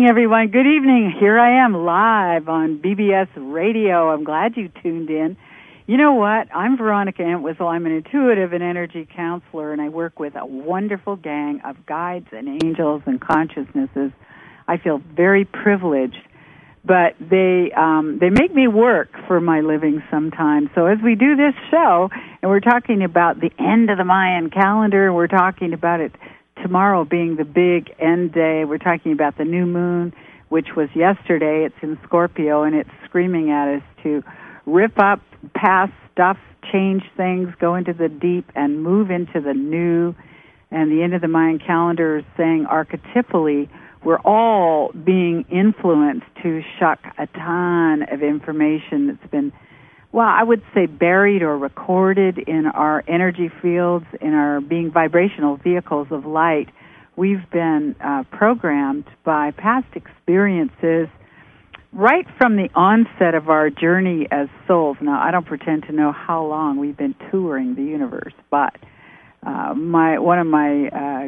evening, everyone. Good evening. Here I am live on BBS Radio. I'm glad you tuned in. You know what? I'm Veronica Entwistle. I'm an intuitive and energy counselor, and I work with a wonderful gang of guides and angels and consciousnesses. I feel very privileged, but they make me work for my living sometimes. So as we do this show, and we're talking about the end of the Mayan calendar, we're talking about it tomorrow being the big end day. We're talking about the new moon, which was yesterday. It's in Scorpio, and it's screaming at us to rip up past stuff, change things, go into the deep, and move into the new. And the end of the Mayan calendar is saying archetypally, we're all being influenced to shuck a ton of information that's been, well, I would say buried or recorded in our energy fields, in our being vibrational vehicles of light. We've been programmed by past experiences right from the onset of our journey as souls. Now, I don't pretend to know how long we've been touring the universe, but one of my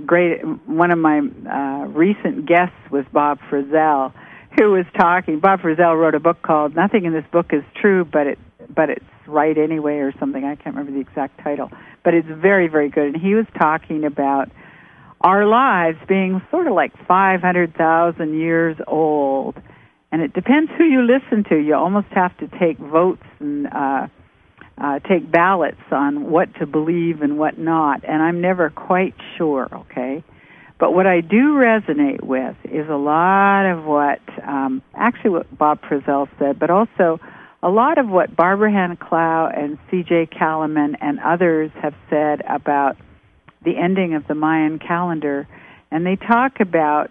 recent guests was Bob Frizell, who was talking. Bob Frizell wrote a book called "Nothing in This Book is True, but it's right anyway," or something. I can't remember the exact title, but it's very, very good. And he was talking about our lives being sort of like 500,000 years old. And it depends who you listen to. You almost have to take votes and take ballots on what to believe and what not. And I'm never quite sure, okay? But what I do resonate with is a lot of what, actually what Bob Frizell said, but also a lot of what Barbara Hannah Clow and C.J. Kalaman and others have said about the ending of the Mayan calendar. And they talk about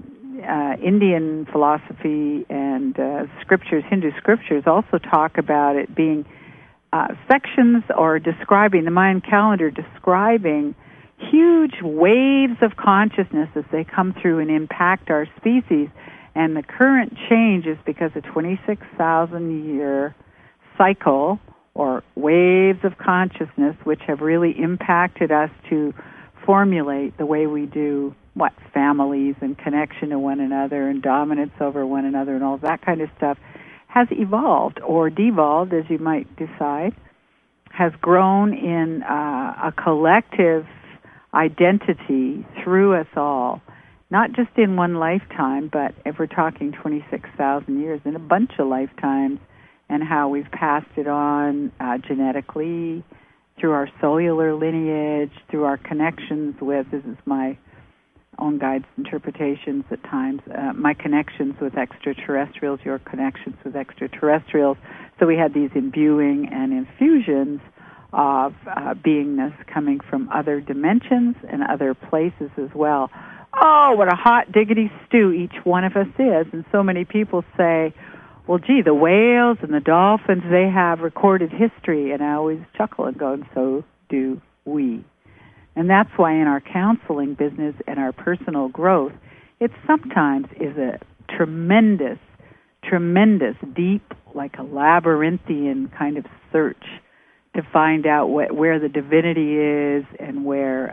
Indian philosophy and scriptures, Hindu scriptures also talk about it being sections or describing, the Mayan calendar describing huge waves of consciousness as they come through and impact our species. And the current change is because of 26,000-year cycle or waves of consciousness which have really impacted us to formulate the way we do families and connection to one another and dominance over one another and all that kind of stuff has evolved or devolved, as you might decide, has grown in a collective identity through us all, not just in one lifetime, but if we're talking 26,000 years, in a bunch of lifetimes, and how we've passed it on genetically, through our cellular lineage, through our connections with, this is my own guides' interpretations at times, my connections with extraterrestrials, your connections with extraterrestrials. So we had these imbuing and infusions of beingness coming from other dimensions and other places as well. Oh, what a hot diggity stew each one of us is. And so many people say, well, gee, the whales and the dolphins, they have recorded history. And I always chuckle and go, and so do we. And that's why in our counseling business and our personal growth, it sometimes is a tremendous, tremendous, deep, like a labyrinthian kind of search to find out where the divinity is and where,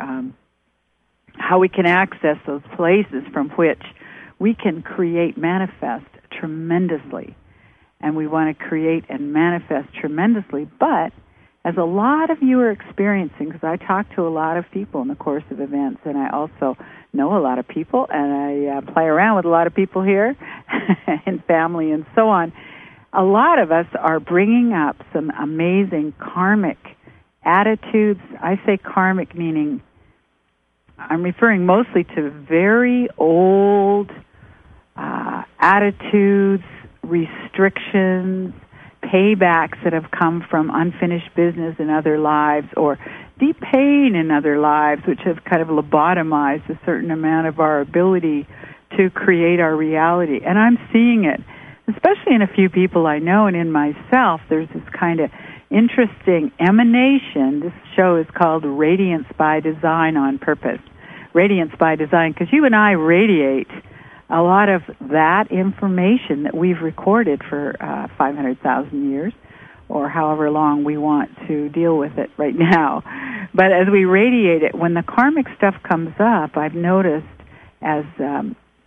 how we can access those places from which we can create, manifest tremendously. And we want to create and manifest tremendously, but as a lot of you are experiencing, because I talk to a lot of people in the course of events, and I also know a lot of people, and I play around with a lot of people here, and family and so on, a lot of us are bringing up some amazing karmic attitudes. I say karmic meaning I'm referring mostly to very old attitudes, restrictions, paybacks that have come from unfinished business in other lives or deep pain in other lives, which have kind of lobotomized a certain amount of our ability to create our reality. And I'm seeing it, especially in a few people I know and in myself. There's this kind of interesting emanation. This show is called Radiance by Design on Purpose. Radiance by Design, because you and I radiate a lot of that information that we've recorded for 500,000 years, or however long we want to deal with it right now. But as we radiate it, when the karmic stuff comes up, I've noticed as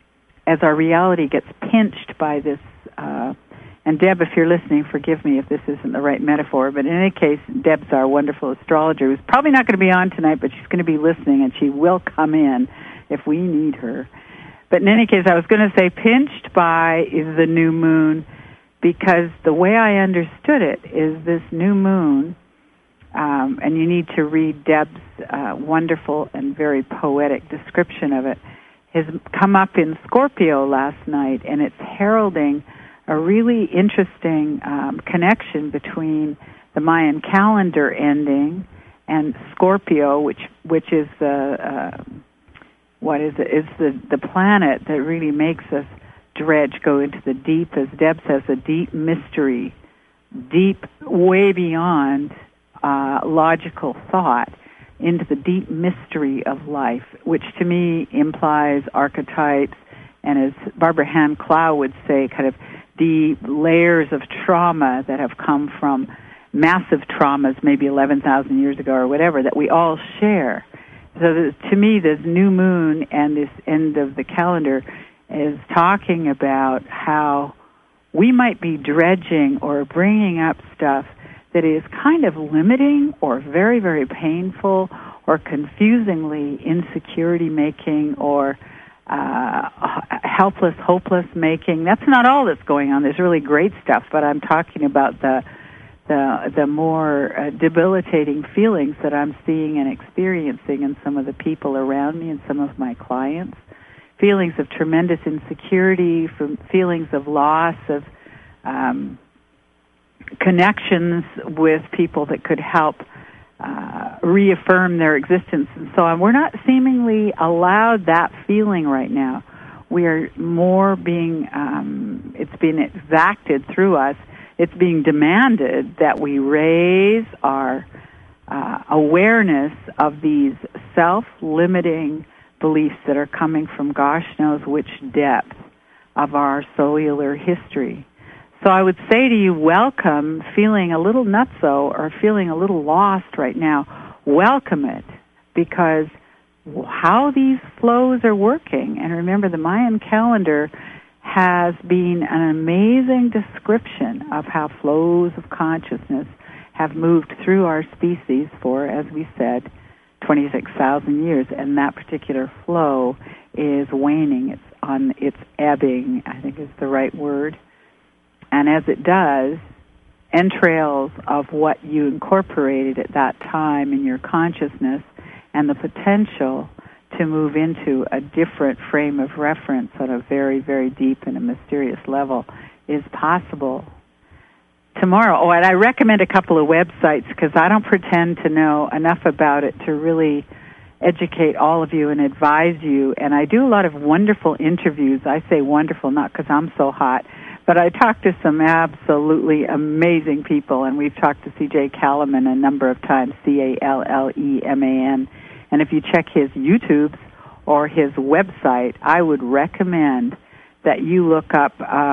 as our reality gets pinched by this, and Deb, if you're listening, forgive me if this isn't the right metaphor, but in any case, Deb's our wonderful astrologer who's probably not going to be on tonight, but she's going to be listening, and she will come in if we need her. But in any case, I was going to say pinched by is the new moon, because the way I understood it is this new moon, and you need to read Deb's wonderful and very poetic description of it, has come up in Scorpio last night, and it's heralding a really interesting connection between the Mayan calendar ending and Scorpio, which is the It's the planet that really makes us dredge, go into the deep, as Deb says, a deep mystery, deep, way beyond logical thought, into the deep mystery of life, which to me implies archetypes, and as Barbara Hand Clow would say, kind of the layers of trauma that have come from massive traumas, maybe 11,000 years ago or whatever, that we all share. So to me, this new moon and this end of the calendar is talking about how we might be dredging or bringing up stuff that is kind of limiting or very, very painful or confusingly insecurity-making or helpless, hopeless making. That's not all that's going on. There's really great stuff, but I'm talking about the more debilitating feelings that I'm seeing and experiencing in some of the people around me and some of my clients. Feelings of tremendous insecurity, from feelings of loss, of connections with people that could help reaffirm their existence and so on. We're not seemingly allowed that feeling right now. We are more being, it's been exacted through us. It's being demanded that we raise our awareness of these self-limiting beliefs that are coming from gosh knows which depth of our cellular history. So I would say to you, welcome feeling a little nutso or feeling a little lost right now. Welcome it, because how these flows are working, and remember the Mayan calendar has been an amazing description of how flows of consciousness have moved through our species for, as we said, 26,000 years, and that particular flow is waning. It's ebbing, I think is the right word. And as it does, entrails of what you incorporated at that time in your consciousness and the potential to move into a different frame of reference on a very, very deep and a mysterious level is possible. Tomorrow, and I recommend a couple of websites because I don't pretend to know enough about it to really educate all of you and advise you. And I do a lot of wonderful interviews. I say wonderful not because I'm so hot, but I talk to some absolutely amazing people, and we've talked to C.J. Calleman a number of times, Calleman. And if you check his YouTubes or his website, I would recommend that you look up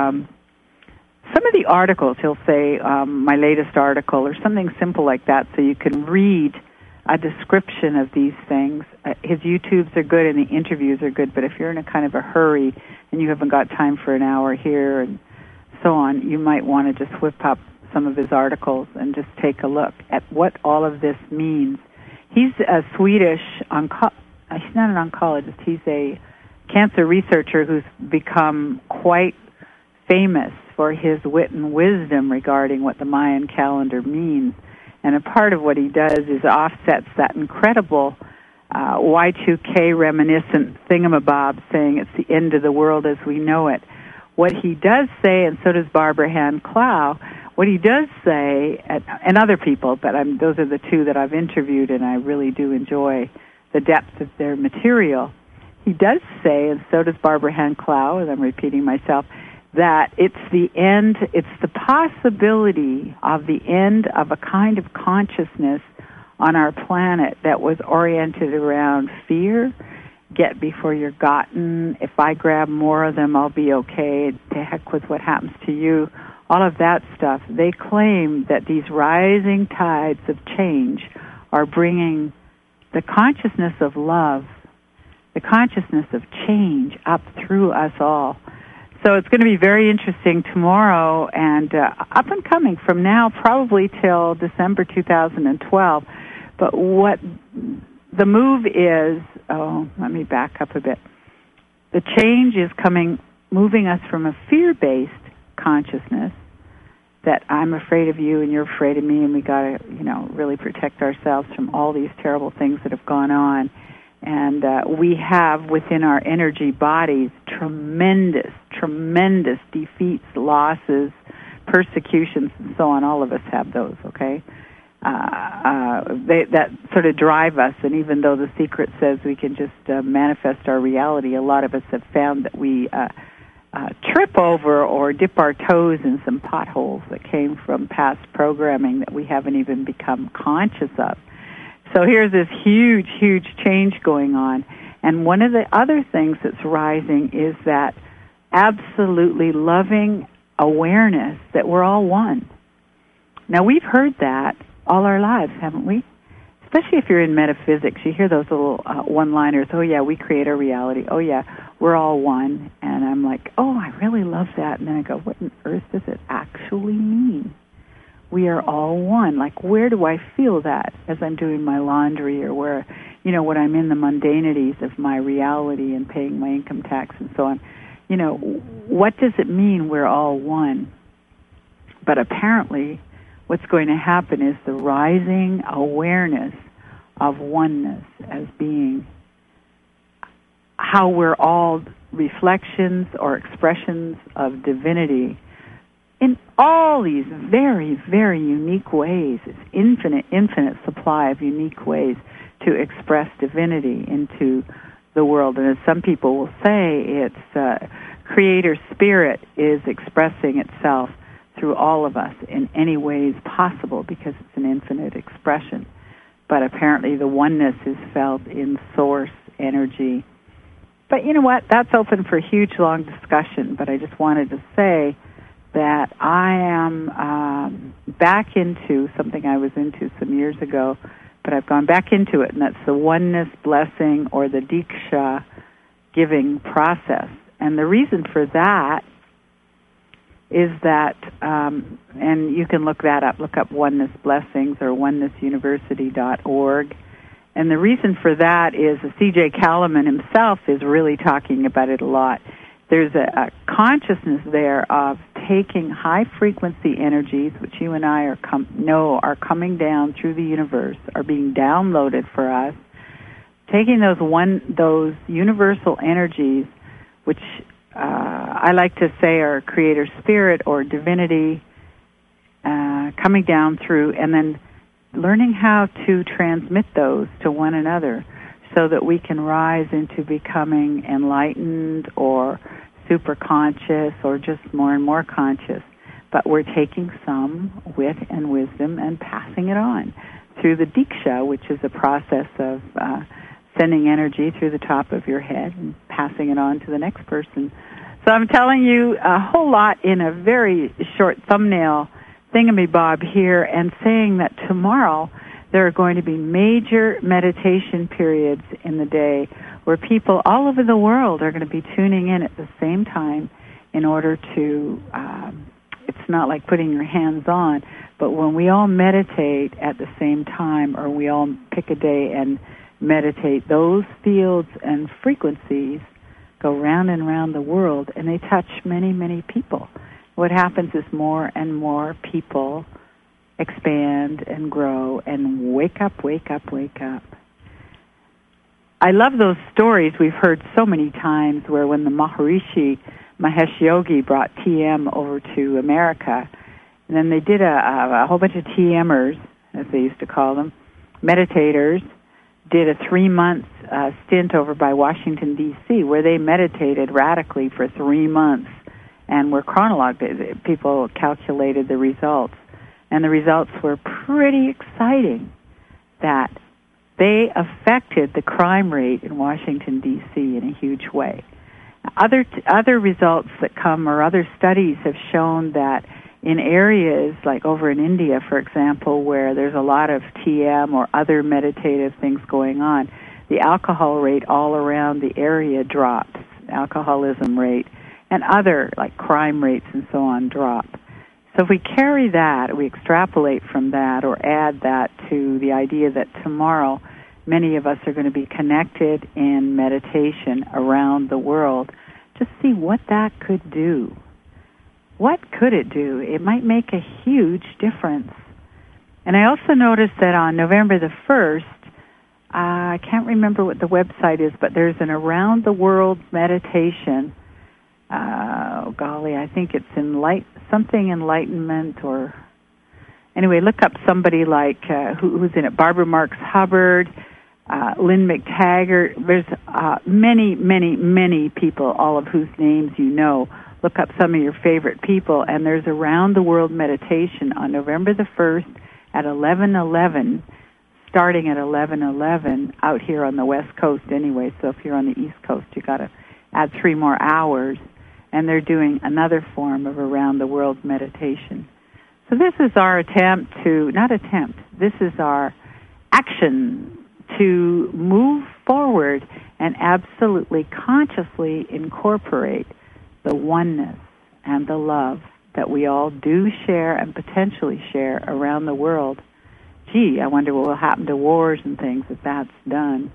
some of the articles. He'll say, my latest article, or something simple like that, so you can read a description of these things. His YouTubes are good and the interviews are good, but if you're in a kind of a hurry and you haven't got time for an hour here and so on, you might want to just whip up some of his articles and just take a look at what all of this means. He's a Swedish he's not an oncologist, he's a cancer researcher who's become quite famous for his wit and wisdom regarding what the Mayan calendar means. And a part of what he does is offsets that incredible Y2K reminiscent thingamabob saying it's the end of the world as we know it. What he does say, and so does Barbara Hand Clow, what he does say, and other people, but those are the two that I've interviewed, and I really do enjoy the depth of their material. He does say, and so does Barbara Hand Clow, and I'm repeating myself, that it's the end, it's the possibility of the end of a kind of consciousness on our planet that was oriented around fear, get before you're gotten, if I grab more of them, I'll be okay, to heck with what happens to you, all of that stuff. They claim that these rising tides of change are bringing the consciousness of love the consciousness of change up through us all. So it's going to be very interesting tomorrow and up and coming from now probably till December 2012. But what the move is, let me back up a bit. The change is moving us from a fear-based consciousness that I'm afraid of you and you're afraid of me and we got to, really protect ourselves from all these terrible things that have gone on. And we have within our energy bodies tremendous defeats, losses, persecutions, and so on. All of us have those, okay? That sort of drive us, and even though the secret says we can just manifest our reality, a lot of us have found that we trip over or dip our toes in some potholes that came from past programming that we haven't even become conscious of. So here's this huge change going on. And one of the other things that's rising is that absolutely loving awareness that we're all one. Now, we've heard that all our lives, haven't we? Especially if you're in metaphysics, you hear those little one-liners, oh, yeah, we create our reality. Oh, yeah, we're all one. And I'm like, oh, I really love that. And then I go, what on earth does it actually mean? We are all one. Like, where do I feel that as I'm doing my laundry or where, when I'm in the mundanities of my reality and paying my income tax and so on? What does it mean we're all one? But apparently, what's going to happen is the rising awareness of oneness as being how we're all reflections or expressions of divinity in all these very, very unique ways. It's infinite supply of unique ways to express divinity into the world. And as some people will say, it's Creator Spirit is expressing itself through all of us in any ways possible because it's an infinite expression. But apparently the oneness is felt in source energy. But you know what? That's open for a huge, long discussion. But I just wanted to say that I am back into something I was into some years ago, but I've gone back into it, and that's the oneness blessing or the Diksha giving process. And the reason for that is that, and you can look that up, look up Oneness Blessings or onenessuniversity.org. And the reason for that is C.J. Kalaman himself is really talking about it a lot. There's a consciousness there of taking high-frequency energies, which you and I know are coming down through the universe, are being downloaded for us, taking those universal energies, which I like to say are Creator Spirit or divinity, coming down through, and then learning how to transmit those to one another so that we can rise into becoming enlightened or super conscious or just more and more conscious. But we're taking some wit and wisdom and passing it on through the Diksha, which is a process of sending energy through the top of your head and passing it on to the next person. So I'm telling you a whole lot in a very short thumbnail thingamabob here, and saying that tomorrow there are going to be major meditation periods in the day where people all over the world are going to be tuning in at the same time in order to, it's not like putting your hands on, but when we all meditate at the same time, or we all pick a day and meditate, those fields and frequencies go round and round the world, and they touch many, many people. What happens is more and more people expand and grow and wake up. I love those stories we've heard so many times where when the Maharishi Mahesh Yogi brought TM over to America, and then they did a whole bunch of TMers, as they used to call them, meditators, did a 3-month stint over by Washington, D.C., where they meditated radically for 3 months and were chronologued. People calculated the results, and the results were pretty exciting, that they affected the crime rate in Washington, D.C. in a huge way. Other results that come, or other studies have shown that in areas like over in India, for example, where there's a lot of TM or other meditative things going on, the alcohol rate all around the area drops, alcoholism rate, and other like crime rates and so on drop. So if we carry that, we extrapolate from that or add that to the idea that tomorrow many of us are going to be connected in meditation around the world, just see what that could do. What could it do? It might make a huge difference. And I also noticed that on November the 1st, I can't remember what the website is, but there's an around-the-world meditation. I think it's something enlightenment or... Anyway, look up somebody like, who's in it, Barbara Marx Hubbard, Lynn McTaggart. There's many, many, many people, all of whose names you know. Look up some of your favorite people, and there's around-the-world meditation on November the 1st at 11:11, starting at 11:11 out here on the West Coast anyway. So if you're on the East Coast, you got to add 3 more hours, and they're doing another form of around-the-world meditation. So this is our this is our action to move forward and absolutely consciously incorporate the oneness and the love that we all do share and potentially share around the world. Gee, I wonder what will happen to wars and things if that's done.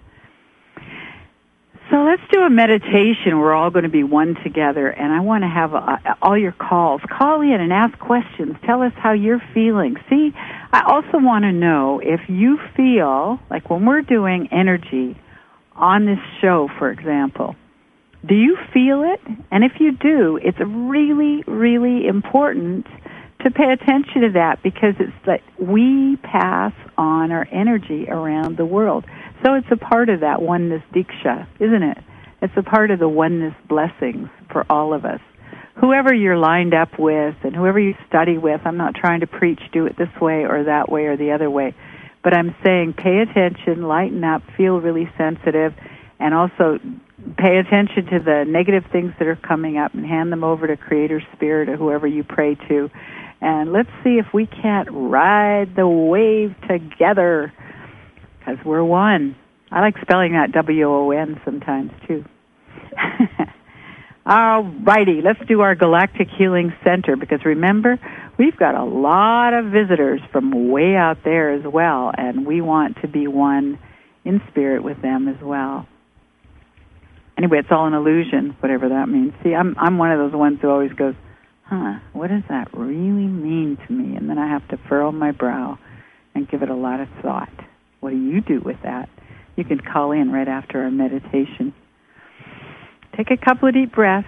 So let's do a meditation. We're all going to be one together, and I want to have all your calls. Call in and ask questions. Tell us how you're feeling. See, I also want to know if you feel, like when we're doing energy on this show, for example, do you feel it? And if you do, it's really, really important to pay attention to that because it's that we pass on our energy around the world. So it's a part of that oneness diksha, isn't it? It's a part of the oneness blessings for all of us. Whoever you're lined up with and whoever you study with, I'm not trying to preach, do it this way or that way or the other way, but I'm saying pay attention, lighten up, feel really sensitive, and also pay attention to the negative things that are coming up and hand them over to Creator Spirit or whoever you pray to. And let's see if we can't ride the wave together because we're one. I like spelling that W-O-N sometimes, too. All righty, let's do our Galactic Healing Center because remember, we've got a lot of visitors from way out there as well, and we want to be one in spirit with them as well. Anyway, it's all an illusion, whatever that means. See, I'm one of those ones who always goes, what does that really mean to me? And then I have to furrow my brow and give it a lot of thought. What do you do with that? You can call in right after our meditation. Take a couple of deep breaths.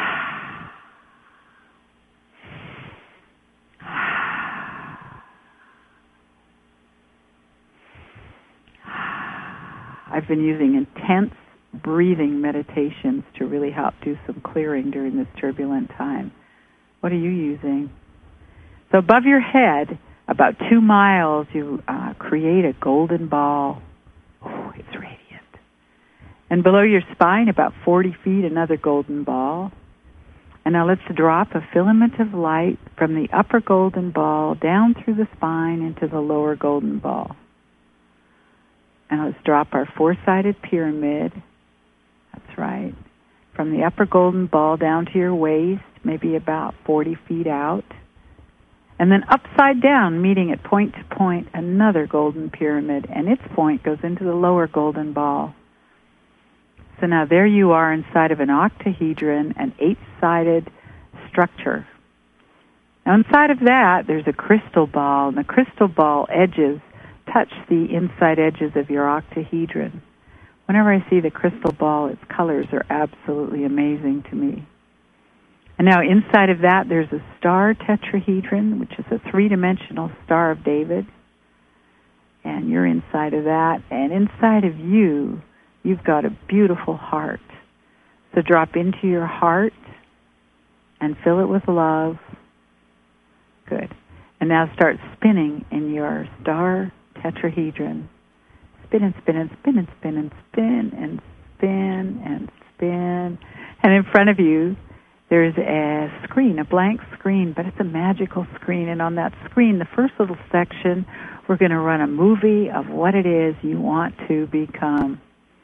I've been using intense breathing meditations to really help do some clearing during this turbulent time. What are you using? So above your head, about 2 miles, you create a golden ball. Oh, it's radiant. And below your spine, about 40 feet, another golden ball. And now let's drop a filament of light from the upper golden ball down through the spine into the lower golden ball. And let's drop our 4-sided pyramid. That's right. From the upper golden ball down to your waist, maybe about 40 feet out. And then upside down, meeting at point to point, another golden pyramid, and its point goes into the lower golden ball. So now there you are inside of an octahedron, an 8-sided structure. Now inside of that, there's a crystal ball, and the crystal ball edges touch the inside edges of your octahedron. Whenever I see the crystal ball, its colors are absolutely amazing to me. And now inside of that, there's a star tetrahedron, which is a 3-dimensional Star of David. And you're inside of that. And inside of you, you've got a beautiful heart. So drop into your heart and fill it with love. Good. And now start spinning in your star tetrahedron. Spin and spin and spin and spin and spin and spin and spin. And in front of you, there's a screen, a blank screen, but it's a magical screen. And on that screen, the first little section, we're going to run a movie of what it is you want to become.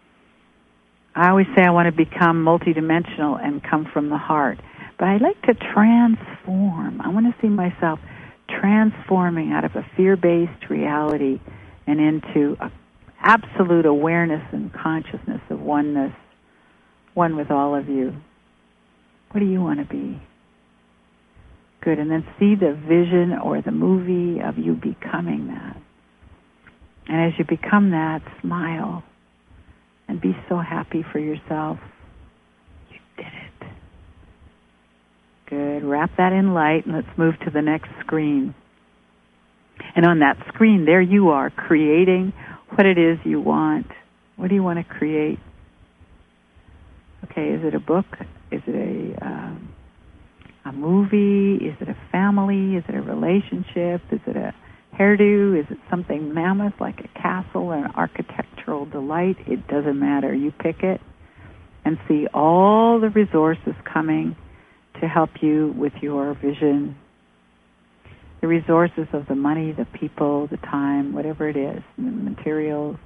I always say I want to become multidimensional and come from the heart. But I like to transform. I want to see myself transforming out of a fear-based reality and into a absolute awareness and consciousness of oneness, one with all of you. What do you want to be? Good. And then see the vision or the movie of you becoming that. And as you become that, smile and be so happy for yourself. You did it. Good. Wrap that in light, and let's move to the next screen. And on that screen, there you are, creating what it is you want. What do you want to create? Okay, is it a book? Is it a movie? Is it a family? Is it a relationship? Is it a hairdo? Is it something mammoth like a castle or an architectural delight? It doesn't matter. You pick it and see all the resources coming to help you with your vision. The resources of the money, the people, the time, whatever it is, the materials.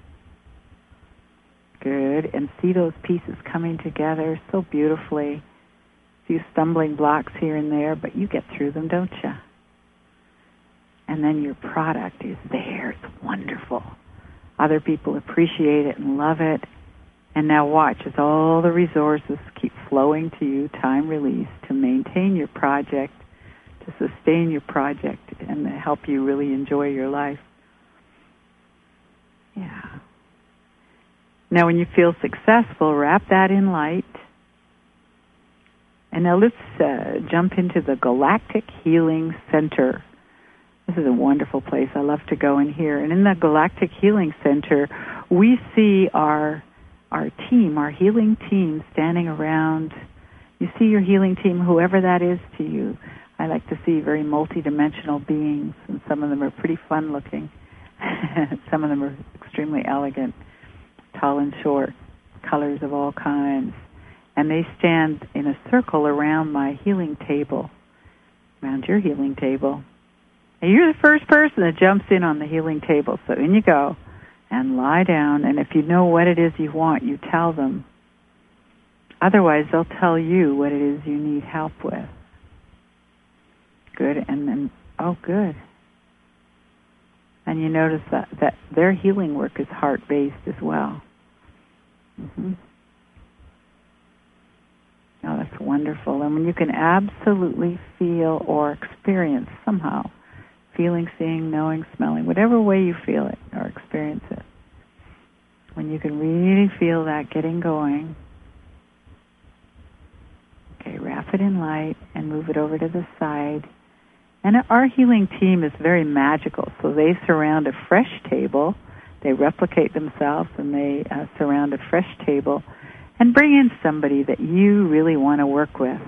Good. And see those pieces coming together so beautifully. A few stumbling blocks here and there, but you get through them, don't you? And then your product is there. It's wonderful. Other people appreciate it and love it. And now watch as all the resources keep flowing to you, time release, to maintain your project, to sustain your project, and to help you really enjoy your life. Yeah. Now when you feel successful, wrap that in light. And now let's jump into the Galactic Healing Center. This is a wonderful place. I love to go in here. And in the Galactic Healing Center, we see our team, our healing team standing around. You see your healing team, whoever that is to you. I like to see very multidimensional beings, and some of them are pretty fun looking. Some of them are extremely elegant, tall and short, colors of all kinds. And they stand in a circle around my healing table, around your healing table. And you're the first person that jumps in on the healing table. So in you go and lie down. And if you know what it is you want, you tell them. Otherwise, they'll tell you what it is you need help with. Good. And then, oh, good. And you notice that their healing work is heart-based as well. Mm-hmm. Oh, that's wonderful. And when you can absolutely feel or experience somehow, feeling, seeing, knowing, smelling, whatever way you feel it or experience it, when you can really feel that getting going, okay, wrap it in light and move it over to the side. And our healing team is very magical, so they surround a fresh table. They replicate themselves, and they surround a fresh table and bring in somebody that you really want to work with.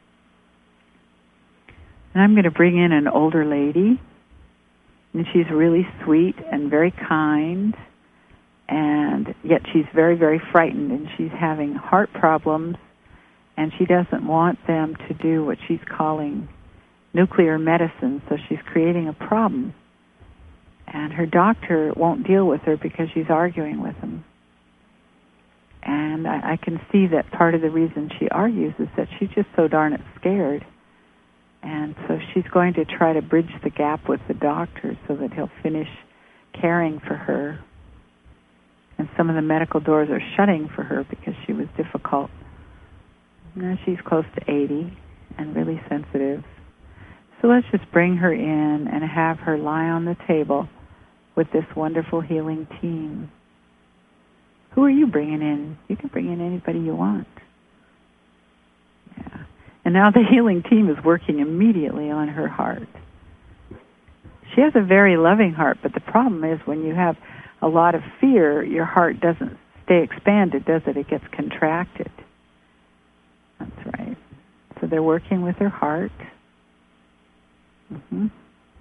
And I'm going to bring in an older lady, and she's really sweet and very kind, and yet she's very, very frightened, and she's having heart problems, and she doesn't want them to do what she's calling nuclear medicine, so she's creating a problem. And her doctor won't deal with her because she's arguing with him. And I can see that part of the reason she argues is that she's just so darn it scared. And so she's going to try to bridge the gap with the doctor so that he'll finish caring for her. And some of the medical doors are shutting for her because she was difficult. Now she's close to 80 and really sensitive. So let's just bring her in and have her lie on the table with this wonderful healing team. Who are you bringing in? You can bring in anybody you want. Yeah. And now the healing team is working immediately on her heart. She has a very loving heart, but the problem is when you have a lot of fear, your heart doesn't stay expanded, does it? It gets contracted. That's right. So they're working with her heart. Mm-hmm.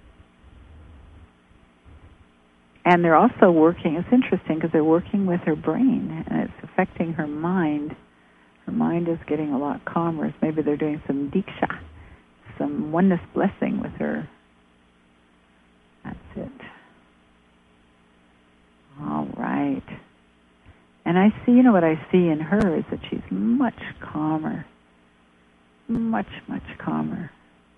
And they're also working, it's interesting because they're working with her brain, and it's affecting her mind. Her mind is getting a lot calmer. Maybe they're doing some diksha, some oneness blessing with her. That's it. All right. And I see, you know what I see in her is that she's much calmer. Much, much calmer.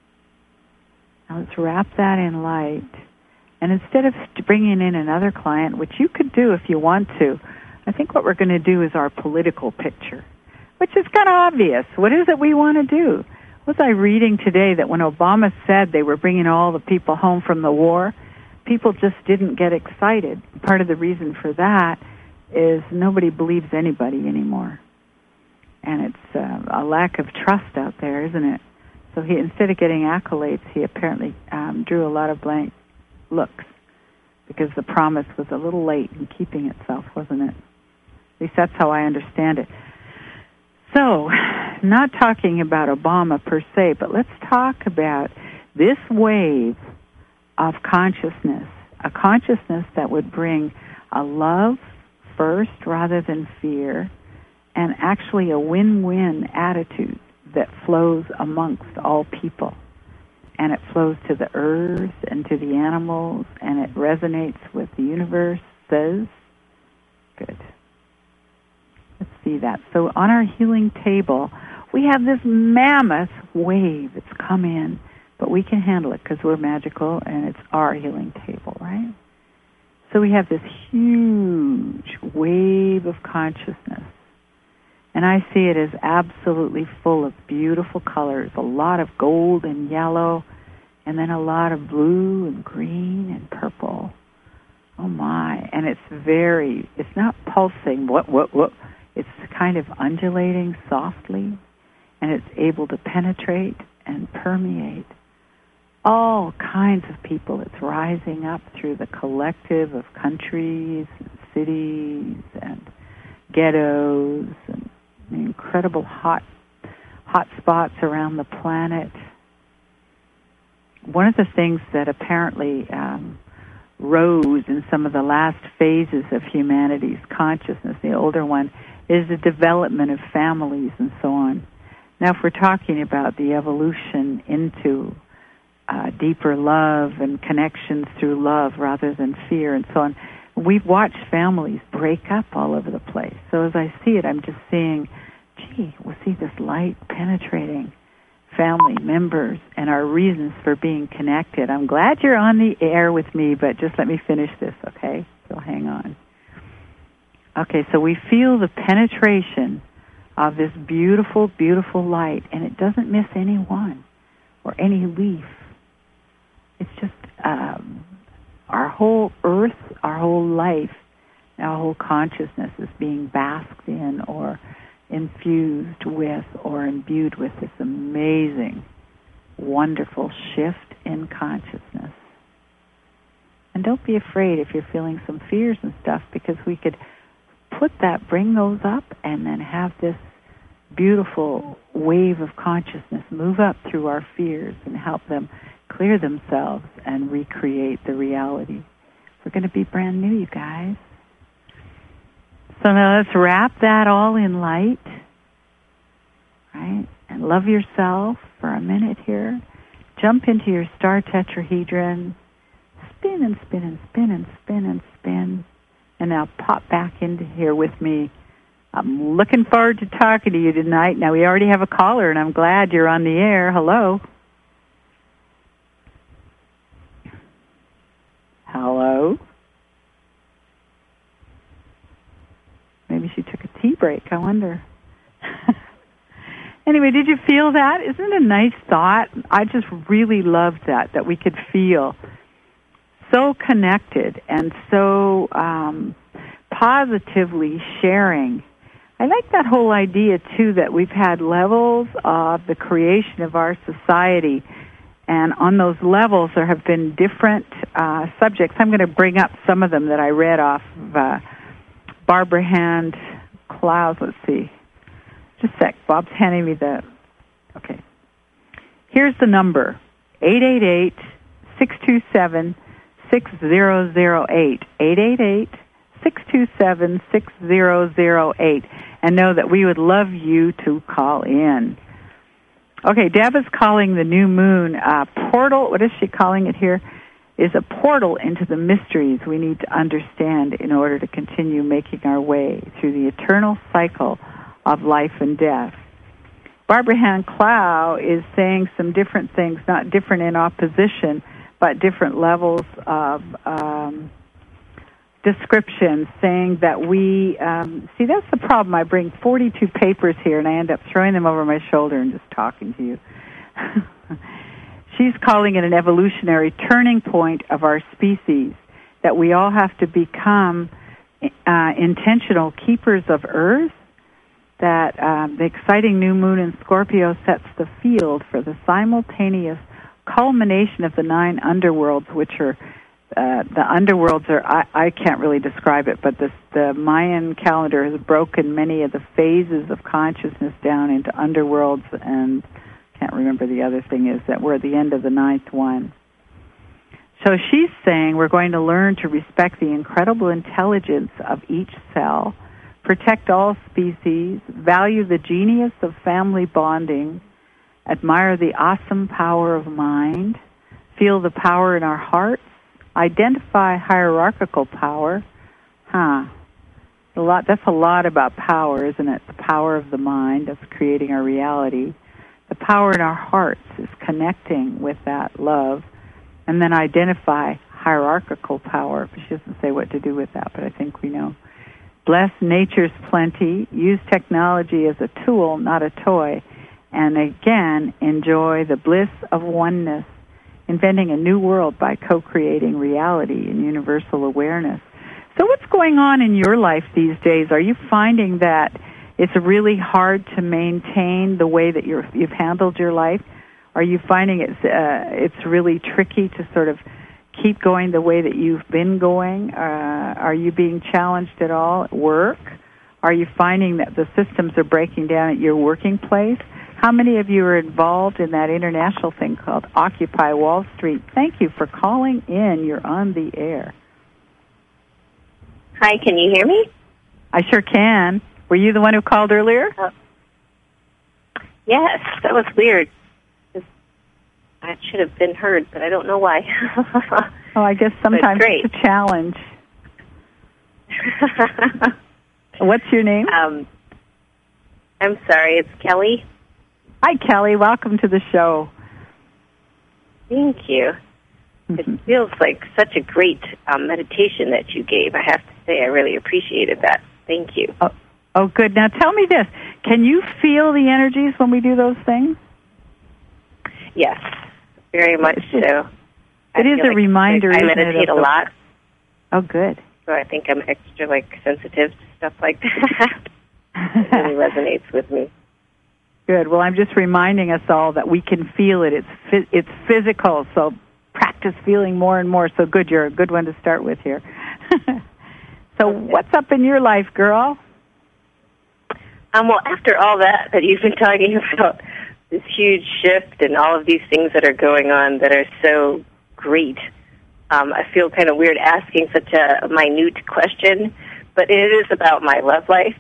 Now let's wrap that in light. And instead of bringing in another client, which you could do if you want to, I think what we're going to do is our political picture, which is kind of obvious. What is it we want to do? Was I reading today that when Obama said they were bringing all the people home from the war, people just didn't get excited. Part of the reason for that is nobody believes anybody anymore. And it's a lack of trust out there, isn't it? So he, instead of getting accolades, he apparently drew a lot of blank looks because the promise was a little late in keeping itself, wasn't it? At least that's how I understand it. So, not talking about Obama per se, but let's talk about this wave of consciousness, a consciousness that would bring a love first rather than fear, and actually a win-win attitude that flows amongst all people. And it flows to the earth and to the animals, and it resonates with the universe, says. Good. Let's see that. So on our healing table, we have this mammoth wave that's come in, but we can handle it because we're magical, and it's our healing table, right? So we have this huge wave of consciousness. And I see it as absolutely full of beautiful colors, a lot of gold and yellow, and then a lot of blue and green and purple. Oh my. And it's not pulsing, what. It's kind of undulating softly, and it's able to penetrate and permeate all kinds of people. It's rising up through the collective of countries and cities and ghettos and incredible hot spots around the planet. One of the things that apparently rose in some of the last phases of humanity's consciousness, the older one, is the development of families and so on. Now, if we're talking about the evolution into deeper love and connections through love rather than fear and so on, we've watched families break up all over the place. So as I see it, I'm just seeing, we'll see this light penetrating family members and our reasons for being connected. I'm glad you're on the air with me, but just let me finish this, okay? So hang on. Okay, so we feel the penetration of this beautiful, beautiful light, and it doesn't miss any one or any leaf. It's just our whole earth, our whole life, our whole consciousness is being basked in or infused with or imbued with this amazing, wonderful shift in consciousness. And don't be afraid if you're feeling some fears and stuff, because we could bring those up, and then have this beautiful wave of consciousness move up through our fears and help them clear themselves and recreate the reality. We're going to be brand new, you guys. So now let's wrap that all in light, right? And love yourself for a minute here. Jump into your star tetrahedron. Spin and spin and spin and spin and spin. And now pop back into here with me. I'm looking forward to talking to you tonight. Now, we already have a caller, and I'm glad you're on the air. Hello. Hello. Maybe she took a tea break, I wonder. Anyway, did you feel that? Isn't it a nice thought? I just really loved that we could feel so connected and so positively sharing. I like that whole idea, too, that we've had levels of the creation of our society, and on those levels there have been different subjects. I'm going to bring up some of them that I read off of Barbara Hand Clouse. Let's see. Just a sec. Bob's handing me the... Okay. Here's the number. 888-627-6008. 888-627-6008. And know that we would love you to call in. Okay, Deb is calling the new moon portal. What is she calling it here? is a portal into the mysteries we need to understand in order to continue making our way through the eternal cycle of life and death. Barbara Hand Clow is saying some different things, not different in opposition, but different levels of description, saying that we, see, that's the problem. I bring 42 papers here, and I end up throwing them over my shoulder and just talking to you. She's calling it an evolutionary turning point of our species, that we all have to become intentional keepers of Earth, that the exciting new moon in Scorpio sets the field for the simultaneous culmination of the 9 underworlds, which are, the underworlds are, I can't really describe it, but the Mayan calendar has broken many of the phases of consciousness down into underworlds, and can't remember the other thing is that we're at the end of the 9th one. So she's saying we're going to learn to respect the incredible intelligence of each cell, protect all species, value the genius of family bonding, admire the awesome power of mind, feel the power in our hearts, identify hierarchical power. That's a lot about power, isn't it? The power of the mind of creating our reality. The power in our hearts is connecting with that love. And then identify hierarchical power. She doesn't say what to do with that, but I think we know. Bless nature's plenty. Use technology as a tool, not a toy. And again, enjoy the bliss of oneness, inventing a new world by co-creating reality and universal awareness. So what's going on in your life these days? Are you finding that it's really hard to maintain the way that you've handled your life? Are you finding it's really tricky to sort of keep going the way that you've been going? Are you being challenged at all at work? Are you finding that the systems are breaking down at your working place? How many of you are involved in that international thing called Occupy Wall Street? Thank you for calling in. You're on the air. Hi, can you hear me? I sure can. Were you the one who called earlier? Yes, that was weird. I should have been heard, but I don't know why. I guess sometimes it's a challenge. What's your name? I'm sorry, it's Kelly. Hi, Kelly. Welcome to the show. Thank you. It feels like such a great meditation that you gave. I have to say, I really appreciated that. Thank you. Oh, good. Now, tell me this. Can you feel the energies when we do those things? Yes, very much so. It is a reminder, I meditate a lot. Oh, good. So I think I'm extra, sensitive to stuff like that. It really resonates with me. Good. Well, I'm just reminding us all that we can feel it. It's physical, so practice feeling more and more. So good. You're a good one to start with here. So what's up in your life, girl? Well, after all that you've been talking about, this huge shift and all of these things that are going on that are so great, I feel kind of weird asking such a minute question, but it is about my love life.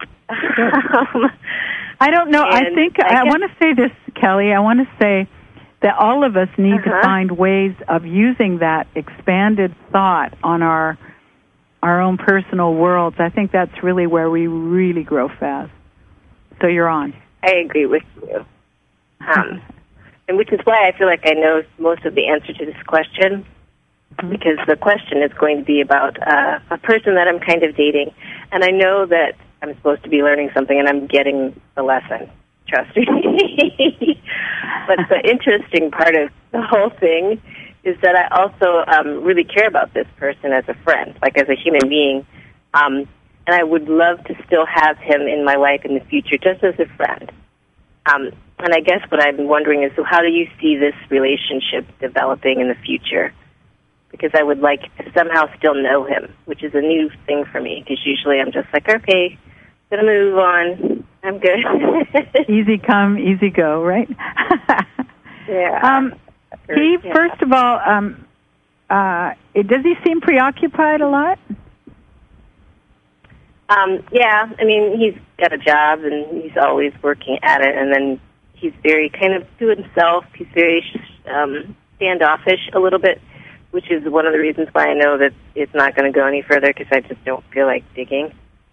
I don't know. I think I want to say this, Kelly. I want to say that all of us need to find ways of using that expanded thought on our own personal worlds. I think that's really where we really grow fast. So you're on. I agree with you. And which is why I feel like I know most of the answer to this question, because the question is going to be about a person that I'm kind of dating. And I know that I'm supposed to be learning something, and I'm getting the lesson. Trust me. But the interesting part of the whole thing is that I also really care about this person as a friend, as a human being. And I would love to still have him in my life in the future, just as a friend. And I guess what I've been wondering is, so how do you see this relationship developing in the future? Because I would like to somehow still know him, which is a new thing for me, because usually I'm just okay, gonna move on. I'm good. Easy come, easy go, right? Yeah. First of all, does he seem preoccupied a lot? Yeah, I mean, he's got a job, and he's always working at it, and then he's very kind of to himself. He's very standoffish a little bit, which is one of the reasons why I know that it's not going to go any further, because I just don't feel like digging.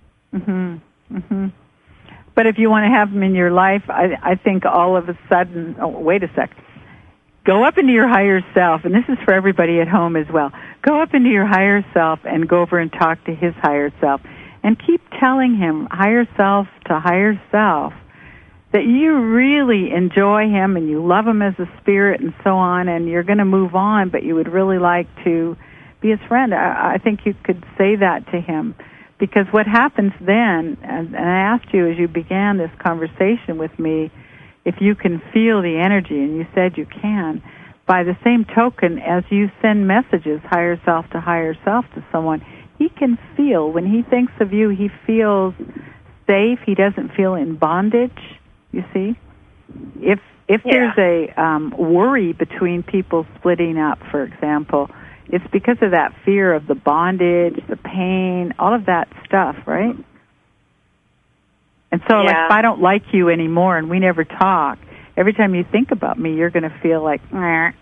But if you want to have them in your life, I think all of a sudden, oh, wait a sec. Go up into your higher self, and this is for everybody at home as well. Go up into your higher self and go over and talk to his higher self. And keep telling him, higher self to higher self, that you really enjoy him and you love him as a spirit and so on, and you're going to move on, but you would really like to be his friend. I think you could say that to him, because what happens then, and I asked you as you began this conversation with me, if you can feel the energy, and you said you can, by the same token, as you send messages, higher self to someone, he can feel, when he thinks of you, he feels safe, he doesn't feel in bondage, you see? If there's a worry between people splitting up, for example, it's because of that fear of the bondage, the pain, all of that stuff, right? And so like, if I don't like you anymore and we never talk, every time you think about me, you're going to feel like, you're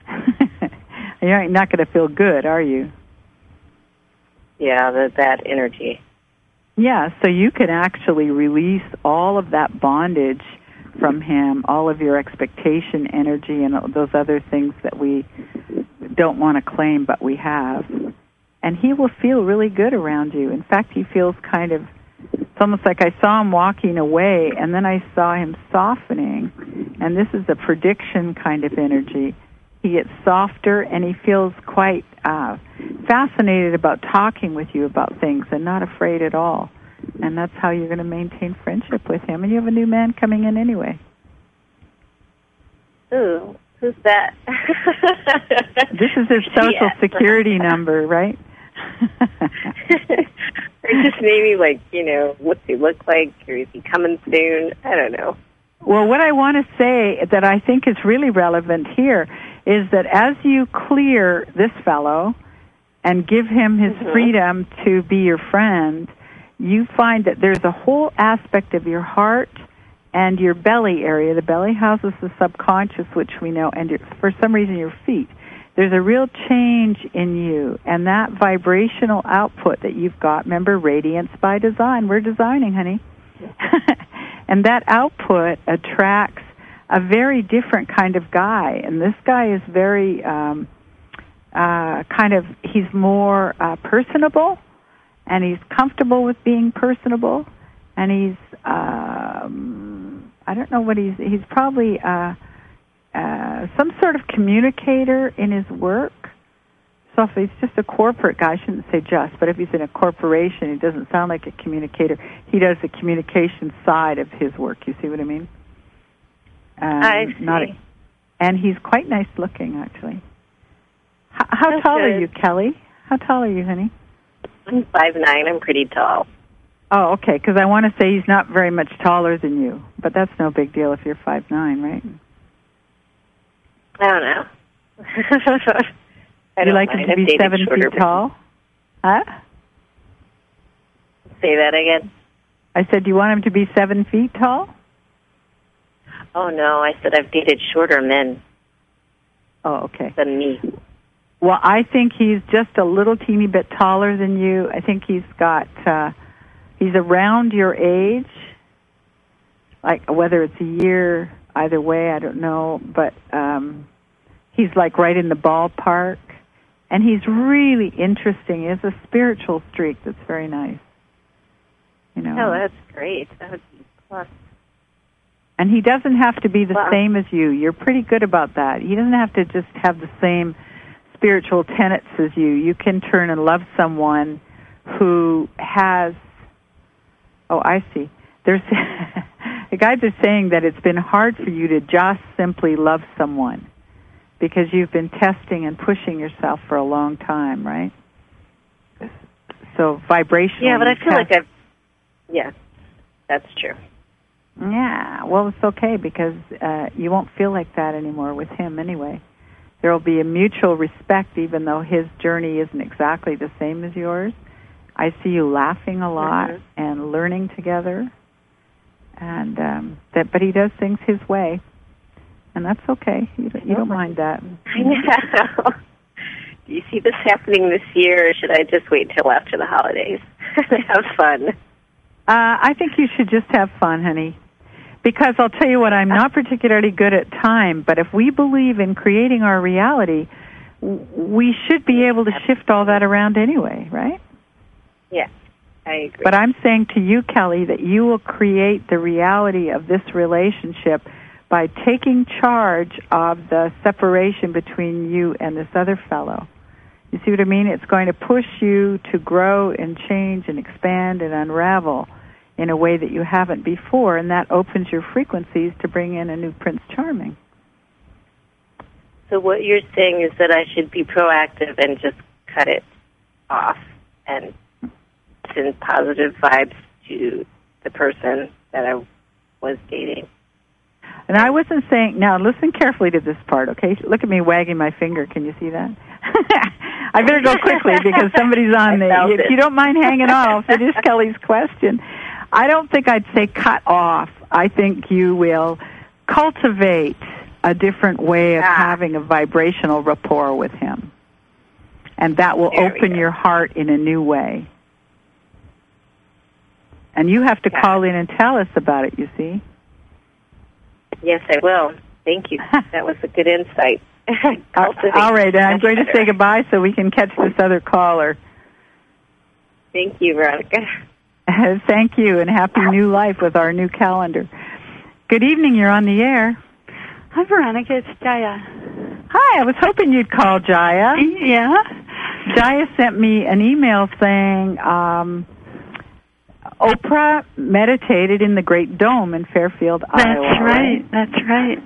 not going to feel good, are you? Yeah, that energy. Yeah, so you can actually release all of that bondage from him, all of your expectation energy and those other things that we don't want to claim but we have. And he will feel really good around you. In fact, he feels kind of, it's almost like I saw him walking away and then I saw him softening. And this is a prediction kind of energy. He gets softer and he feels quite fascinated about talking with you about things and not afraid at all. And that's how you're going to maintain friendship with him. And you have a new man coming in anyway. Ooh, who's that? This is his social security number, right? Or just maybe like, what's he look like? Or is he coming soon? I don't know. Well, what I want to say that I think is really relevant here is that as you clear this fellow and give him his freedom to be your friend, you find that there's a whole aspect of your heart and your belly area. The belly houses the subconscious, which we know, and for some reason your feet. There's a real change in you, and that vibrational output that you've got, remember, radiance by design. We're designing, honey. And that output attracts a very different kind of guy. And this guy is very he's more personable, and he's comfortable with being personable, and he's, I don't know what he's probably some sort of communicator in his work. So if he's just a corporate guy, I shouldn't say just, but if he's in a corporation, he doesn't sound like a communicator. He does the communication side of his work. You see what I mean? I see. And he's quite nice looking, actually. How tall are you, Kelly? How tall are you, honey? I'm 5'9". I'm pretty tall. Oh, okay, because I want to say he's not very much taller than you, but that's no big deal if you're 5'9", right? I don't know. You like him to be 7 feet tall? Huh? Say that again. I said, do you want him to be 7 feet tall? Oh, no. I said I've dated shorter men. Oh, okay. Than me. Well, I think he's just a little teeny bit taller than you. I think he's around your age. Like, whether it's a year, either way, I don't know. But he's like right in the ballpark. And he's really interesting. He has a spiritual streak that's very nice. Oh, that's great. That would be a plus. And he doesn't have to be the same as you. You're pretty good about that. He doesn't have to just have the same spiritual tenets as you. You can turn and love someone who has... Oh, I see. There's the guys are saying that it's been hard for you to just simply love someone because you've been testing and pushing yourself for a long time, right? So vibrationally... Yeah, but I feel like yeah, that's true. Yeah, well, it's okay because you won't feel like that anymore with him anyway. There will be a mutual respect even though his journey isn't exactly the same as yours. I see you laughing a lot and learning together, and but he does things his way, and that's okay. You don't mind that. I know. Do see this happening this year, or should I just wait till after the holidays and have fun? I think you should just have fun, honey. Because I'll tell you what, I'm not particularly good at time, but if we believe in creating our reality, we should be able to shift all that around anyway, right? Yes, I agree. But I'm saying to you, Kelly, that you will create the reality of this relationship by taking charge of the separation between you and this other fellow. You see what I mean? It's going to push you to grow and change and expand and unravel in a way that you haven't before, and that opens your frequencies to bring in a new Prince Charming. So what you're saying is that I should be proactive and just cut it off and send positive vibes to the person that I was dating. And I wasn't saying, now listen carefully to this part, okay? Look at me wagging my finger. Can you see that? I better go quickly because somebody's on the, if you don't mind hanging on, I'll finish Kelly's question. I don't think I'd say cut off. I think you will cultivate a different way of having a vibrational rapport with him. And that will open your heart in a new way. And you have to call in and tell us about it, you see? Yes, I will. Thank you. That was a good insight. All right, I'm going to say goodbye so we can catch this other caller. Thank you, Veronica. Thank you, and happy new life with our new calendar. Good evening, you're on the air. Hi, Veronica, it's Jaya. Hi, I was hoping you'd call, Jaya. Yeah? Jaya sent me an email saying Oprah meditated in the Great Dome in Fairfield, Iowa. That's right.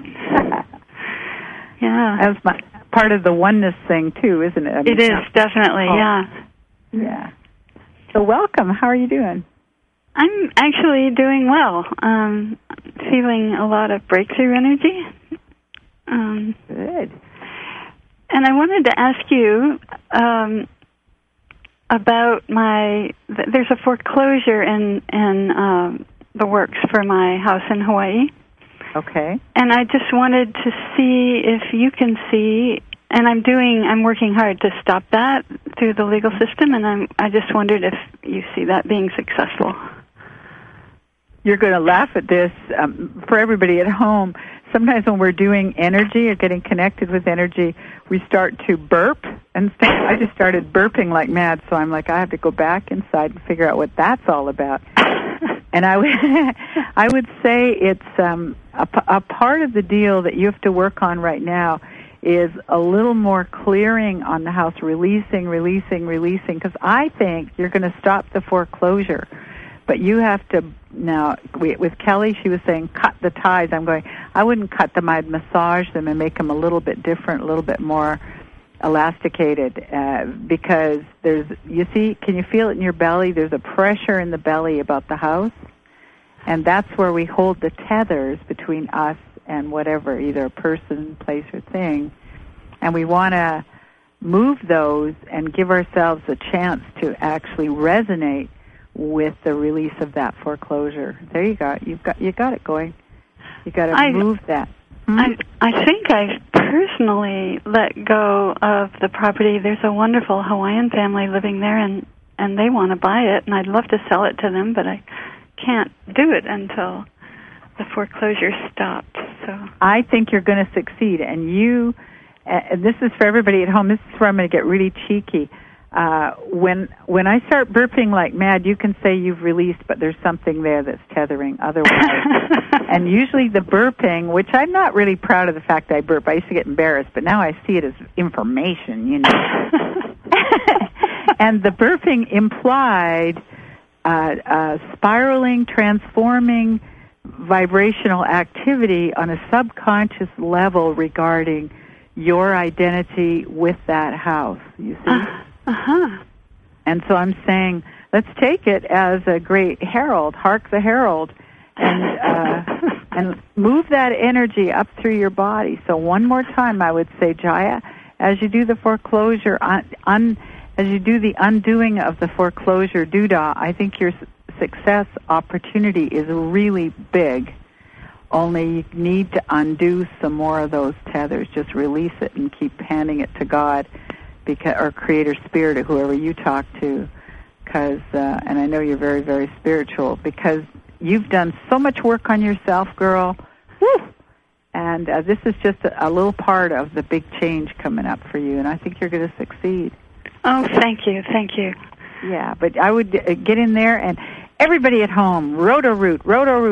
Yeah. That's part of the oneness thing, too, isn't it? I mean, it is, definitely, Yeah. So welcome. How are you doing? I'm actually doing well. Feeling a lot of breakthrough energy. Good. And I wanted to ask you about there's a foreclosure in the works for my house in Hawaii. Okay. And I just wanted to see if you can see, and I'm working hard to stop that through the legal system, and I just wondered if you see that being successful. You're going to laugh at this. For everybody at home, sometimes when we're doing energy or getting connected with energy, we start to burp and stuff. I just started burping like mad, so I'm like, I have to go back inside and figure out what that's all about. And I would say it's a part of the deal that you have to work on right now is a little more clearing on the house, releasing, because I think you're going to stop the foreclosure. But you have to, now, with Kelly, she was saying cut the ties. I'm going, I wouldn't cut them. I'd massage them and make them a little bit different, a little bit more elasticated, because you see, can you feel it in your belly? There's a pressure in the belly about the house, and that's where we hold the tethers between us and whatever, either a person, place, or thing, and we want to move those and give ourselves a chance to actually resonate with the release of that foreclosure. There you go. You got it going. You got to move that. I think I've personally let go of the property. There's a wonderful Hawaiian family living there, and they want to buy it, and I'd love to sell it to them, but I can't do it until the foreclosure stops. So I think you're going to succeed, and you. This is for everybody at home. This is where I'm going to get really cheeky. When I start burping like mad, you can say you've released, but there's something there that's tethering otherwise. And usually the burping, which I'm not really proud of the fact that I burp. I used to get embarrassed, but now I see it as information, you know. And the burping implied spiraling, transforming vibrational activity on a subconscious level regarding your identity with that house, you see? And so I'm saying, let's take it as a great herald, hark the herald, and move that energy up through your body. So one more time, I would say, Jaya, as you do the foreclosure, as you do the undoing of the foreclosure doodah, I think your success opportunity is really big. Only you need to undo some more of those tethers. Just release it and keep handing it to God, because, or Creator Spirit, or whoever you talk to, because, and I know you're very, very spiritual, because you've done so much work on yourself, girl. Woo! And this is just a little part of the big change coming up for you, and I think you're going to succeed. Oh, thank you. Yeah, but I would get in there, and everybody at home, Roto-Root,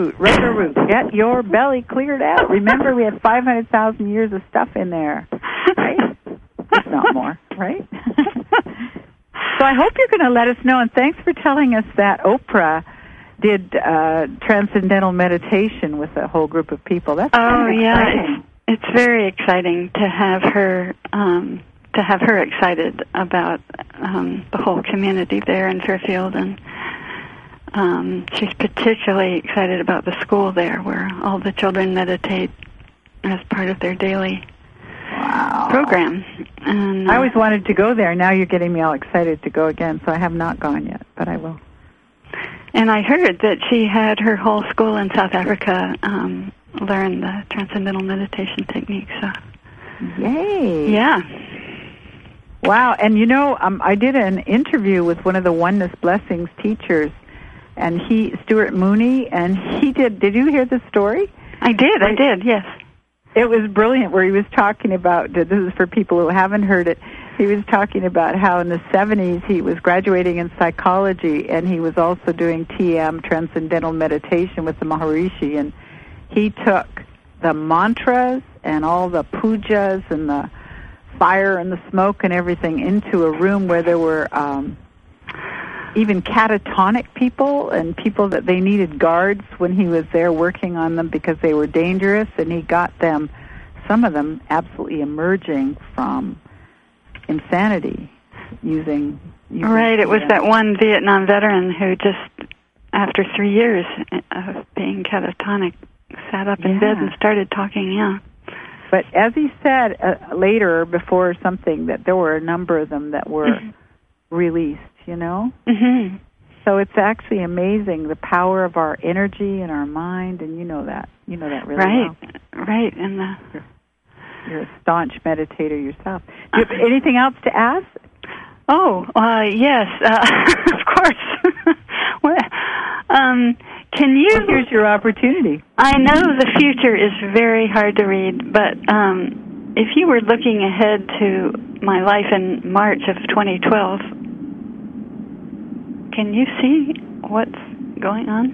get your belly cleared out. Remember, we had 500,000 years of stuff in there, right? If not more, right? So I hope you're going to let us know, and thanks for telling us that Oprah did transcendental meditation with a whole group of people. That's exciting. It's very exciting to have her excited about the whole community there in Fairfield, and she's particularly excited about the school there, where all the children meditate as part of their daily program. And I always wanted to go there. Now you're getting me all excited to go again, so I have not gone yet, but I will. And I heard that she had her whole school in South Africa learn the transcendental meditation technique. So, yay! Yeah. Wow. And I did an interview with one of the Oneness Blessings teachers, and Stuart Mooney, and he did. Did you hear the story? I did. Yes. It was brilliant. Where he was talking about. This is for people who haven't heard it. He was talking about how in the 70s he was graduating in psychology, and he was also doing TM, Transcendental Meditation, with the Maharishi, and he took the mantras and all the pujas and the fire and the smoke and everything into a room where there were even catatonic people and people that they needed guards when he was there working on them because they were dangerous, and he got them, some of them absolutely emerging from insanity using right. It was that one Vietnam veteran who just, after 3 years of being catatonic, sat up in bed and started talking. Yeah. But as he said later, before something, that there were a number of them that were released. Mm-hmm. So it's actually amazing, the power of our energy and our mind, and you know that really well. Right. And you're a staunch meditator yourself. Do you have anything else to ask? Oh, yes, of course. Can you... Well, here's your opportunity. I know the future is very hard to read, but if you were looking ahead to my life in March of 2012, can you see what's going on?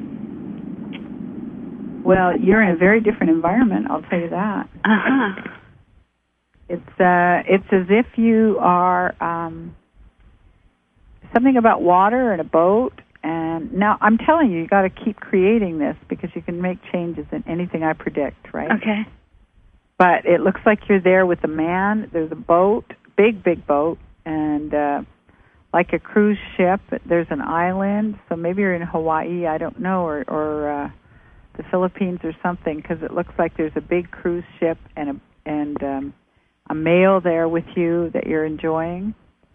Well, you're in a very different environment, I'll tell you that. Uh-huh. It's as if you are something about water and a boat. And now I'm telling you, you got to keep creating this because you can make changes in anything I predict, right? Okay. But it looks like you're there with a man. There's a boat, big boat, and like a cruise ship. There's an island, so maybe you're in Hawaii, I don't know, or the Philippines or something, because it looks like there's a big cruise ship and a male there with you that you're enjoying.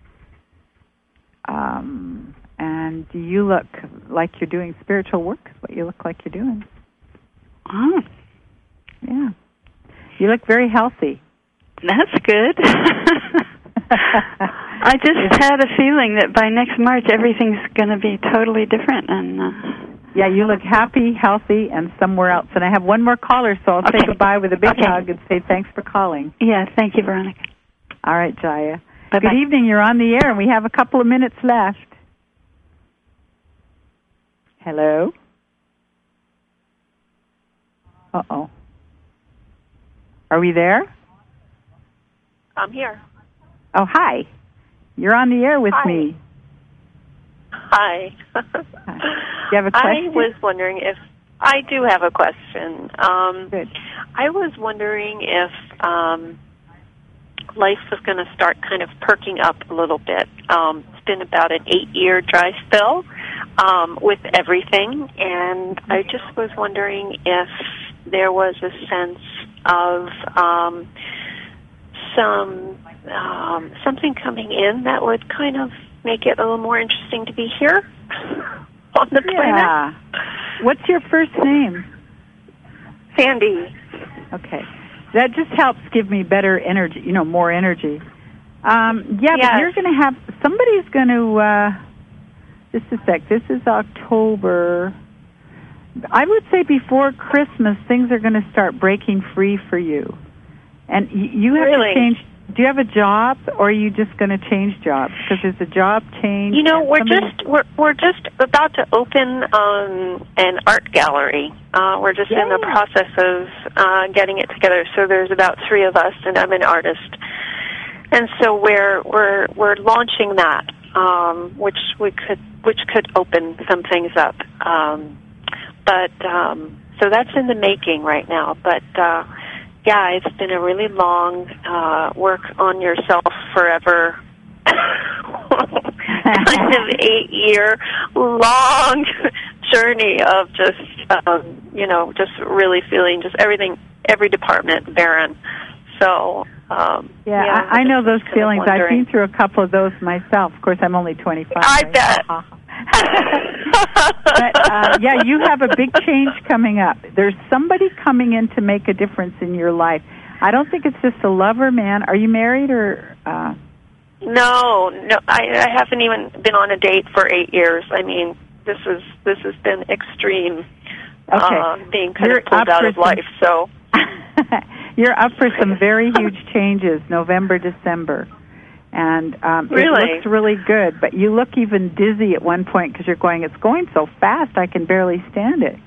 And you look like you're doing spiritual work, is what you look like you're doing. Oh. Yeah. You look very healthy. That's good. I just had a feeling that by next March everything's going to be totally different. And yeah, you look happy, healthy, and somewhere else. And I have one more caller, so I'll say goodbye with a big hug and say thanks for calling. Yeah, thank you, Veronica. All right, Jaya. Bye-bye. Good evening. You're on the air, and we have a couple of minutes left. Hello? Uh-oh. Are we there? I'm here. Oh, hi. You're on the air with me. Hi. Do you have a question? I was wondering if... I do have a question. Good. I was wondering if life was going to start kind of perking up a little bit. It's been about an 8-year dry spell with everything, and I just was wondering if there was a sense of something coming in that would kind of make it a little more interesting to be here on the planet. What's your first name? Sandy. Okay. That just helps give me better energy, more energy. But you're going to have, somebody's going to, just a sec, this is October. I would say before Christmas, things are going to start breaking free for you. And you have to change. Do you have a job, or are you just going to change jobs? Because there's a job change. You know, we're just about to open an art gallery. We're just in the process of getting it together. So there's about 3 of us, and I'm an artist. And so we're launching that, which could open some things up. So that's in the making right now. But it's been a really long work on yourself forever, kind of 8-year long journey of just just really feeling just every department barren. So I know those feelings. I've been through a couple of those myself. Of course, I'm only 25. I bet. But you have a big change coming up. There's somebody coming in to make a difference in your life. I don't think it's just a lover, man. Are you married or? No. I haven't even been on a date for 8 years. I mean, this has been extreme. Okay. Being kind of pulled out of life. So you're up for some very huge changes, November, December. And it looks really good, but you look even dizzy at one point because you're going, it's going so fast, I can barely stand it.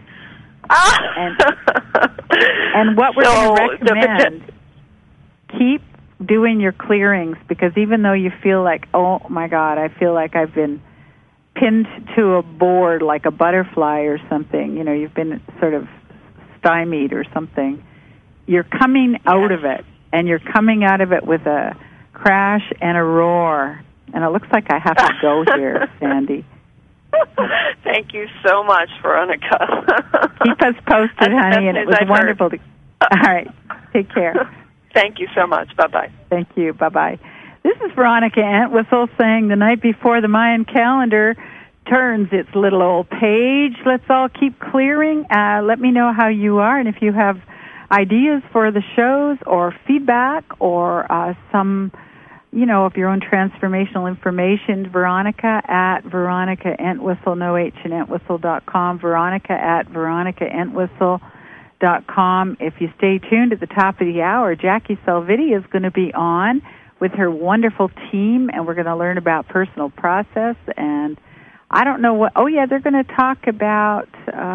And what we're going to recommend, keep doing your clearings, because even though you feel like, oh my God, I feel like I've been pinned to a board like a butterfly or something, you've been sort of stymied or something, you're coming out of it, and you're coming out of it with a crash and a roar. And it looks like I have to go here, Sandy. Thank you so much, Veronica. Keep us posted, honey, and it was wonderful. All right. Take care. Thank you so much. Bye-bye. Thank you. Bye-bye. This is Veronica Entwistle saying the night before the Mayan calendar turns its little old page, let's all keep clearing. Let me know how you are, and if you have ideas for the shows or feedback or some, of your own transformational information, Veronica at VeronicaEntwistle, no H in Entwistle.com, Veronica at VeronicaEntwistle.com. If you stay tuned at the top of the hour, Jackie Salviti is going to be on with her wonderful team, and we're going to learn about personal process, and I don't know what, they're going to talk about,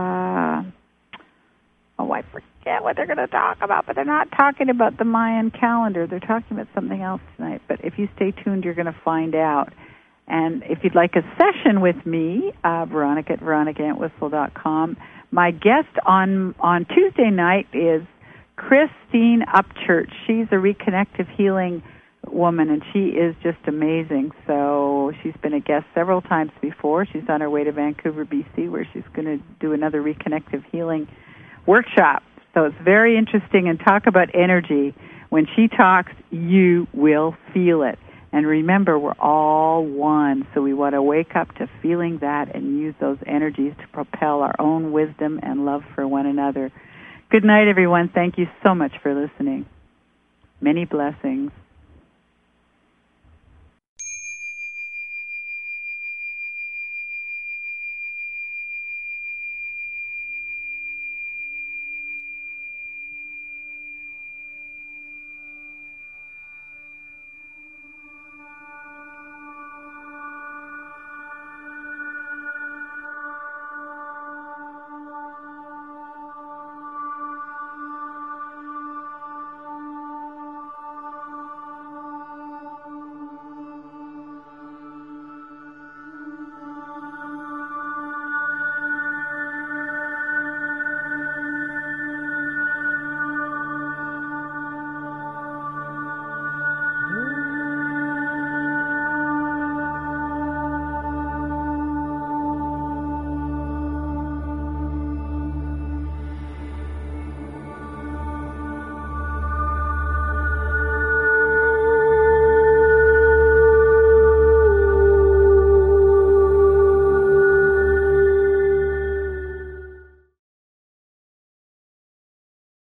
I forget what they're going to talk about, but they're not talking about the Mayan calendar. They're talking about something else tonight. But if you stay tuned, you're going to find out. And if you'd like a session with me, Veronica at VeronicaEntwistle.com. My guest on Tuesday night is Christine Upchurch. She's a reconnective healing woman, and she is just amazing. So she's been a guest several times before. She's on her way to Vancouver, BC, where she's going to do another reconnective healing workshop. So it's very interesting, and talk about energy. When she talks, you will feel it. And remember, we're all one, so we want to wake up to feeling that and use those energies to propel our own wisdom and love for one another. Good night, everyone. Thank you so much for listening. Many blessings.